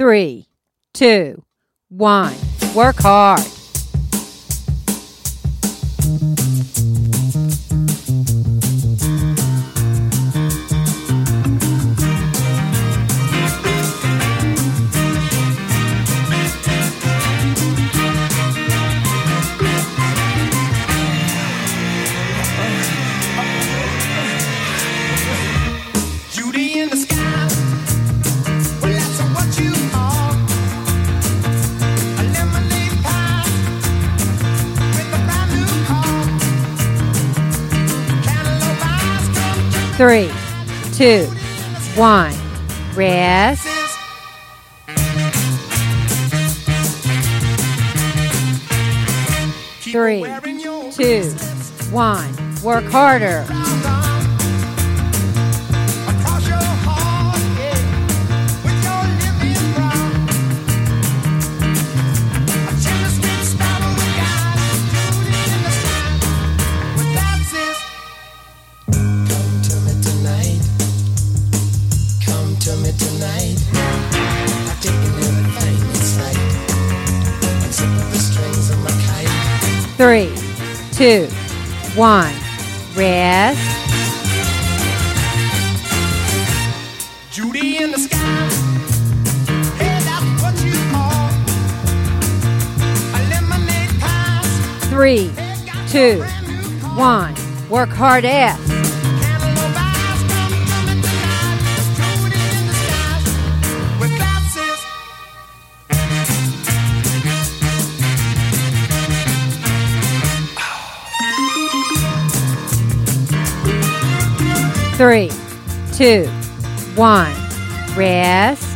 3, 2, 1. Work hard. Three, two, one. Rest. Three, two, one. Work harder. Tonight, I've taken everything in sight. Unzip the strings of my kite. 3, 2, 1. Rest. Judy in the sky. Hey, that's what you call a lemonade pie. 3, 2, 1. Work hard ass. Three, two, one. Rest.